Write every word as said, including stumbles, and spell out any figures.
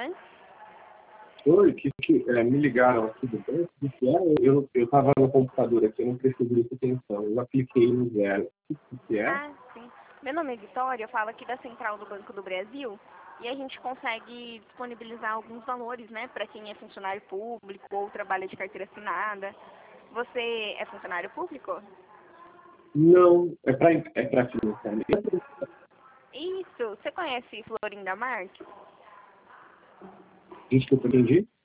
né? Oi, que, que é, me ligaram aqui do banco, o que é? Eu eu estava no computador aqui, eu não prestei muita atenção, eu apliquei no zero. O que, que é? Ah, sim. Meu nome é Vitória, eu falo aqui da Central do Banco do Brasil e a gente consegue disponibilizar alguns valores, né, para quem é funcionário público ou trabalha de carteira assinada. Você é funcionário público? Não, é para é para financiamento? Isso. Você conhece Florinda Marques? Desculpa, entendi.